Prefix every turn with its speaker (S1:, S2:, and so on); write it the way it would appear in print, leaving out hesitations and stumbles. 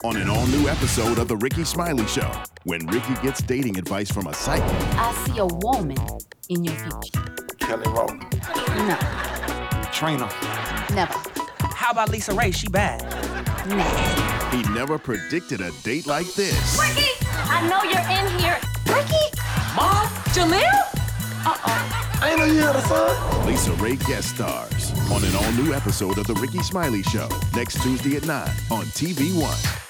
S1: on an all-new episode of The Ricky Smiley Show. When Ricky gets dating advice from a psychic.
S2: I see a woman in your future.
S3: Kelly Rowland.
S2: No.
S3: Trina.
S2: Never.
S4: How about Lisa Ray? She bad.
S2: Nah.
S1: He never predicted a date like this.
S2: Ricky! I know you're in here. Ricky!
S4: Mom?
S2: Jaleel?
S3: I ain't know you had a son.
S1: Lisa Ray guest stars on an all-new episode of The Ricky Smiley Show next Tuesday at 9 on TV One.